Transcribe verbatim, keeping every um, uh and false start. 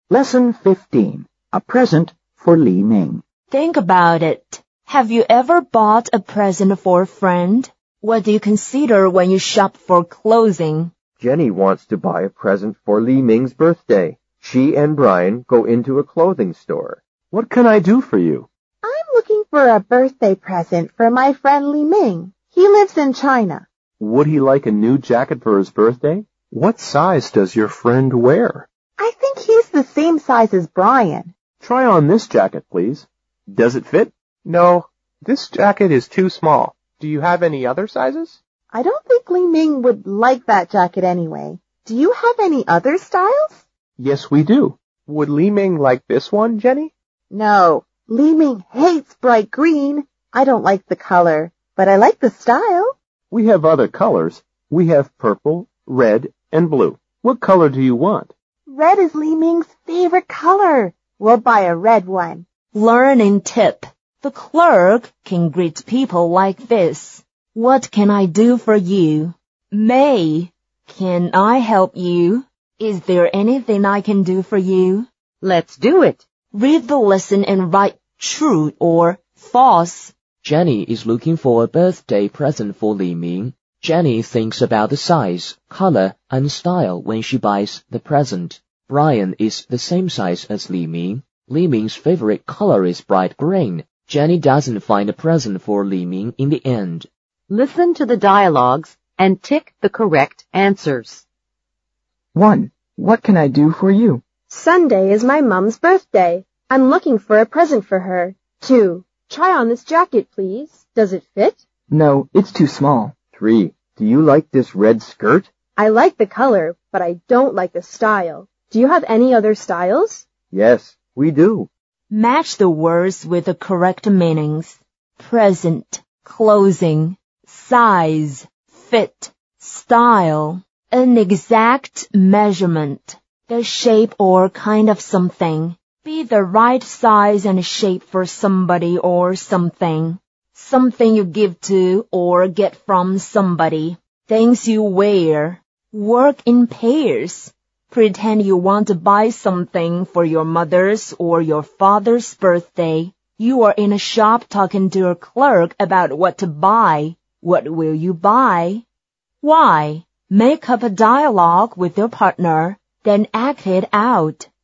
Lesson fifteen. A present for Li Ming. Think about it. Have you ever bought a present for a friend? What do you consider when you shop for clothing? Jenny wants to buy a present for Li Ming's birthday. She and Brian go into a clothing store. What can I do for you? I'm looking for a birthday present for my friend Li Ming. He lives in China. Would he like a new jacket for his birthday? What size does your friend wear? I think he's the same size as Brian. Try on this jacket, please. Does it fit? No, this jacket is too small. Do you have any other sizes? I don't think Li Ming would like that jacket anyway. Do you have any other styles? Yes, we do. Would Li Ming like this one, Jenny? No, Li Ming hates bright green. I don't like the color, but I like the style. We have other colors. We have purple, red, and blue. What color do you want? Red is Li Ming's favorite color. We'll buy a red one. Learning tip. The clerk can greet people like this. What can I do for you? May, can I help you? Is there anything I can do for you? Let's do it. Read the lesson and write true or false. Jenny is looking for a birthday present for Li Ming. Jenny thinks about the size, color, and style when she buys the present. Brian is the same size as Li Ming. Li Ming's favorite color is bright green. Jenny doesn't find a present for Li Ming in the end. Listen to the dialogues and tick the correct answers. one. What can I do for you? Sunday is my mom's birthday. I'm looking for a present for her. two. Try on this jacket, please. Does it fit? No, it's too small. Three. Do you like this red skirt? I like the color, but I don't like the style. Do you have any other styles? Yes, we do. Match the words with the correct meanings. Present, clothing, size, fit, style, an exact measurement, the shape or kind of something. Be the right size and shape for somebody or something. Something you give to or get from somebody. Things you wear. Work in pairs. Pretend you want to buy something for your mother's or your father's birthday. You are in a shop talking to a clerk about what to buy. What will you buy? Why? Make up a dialogue with your partner, then act it out.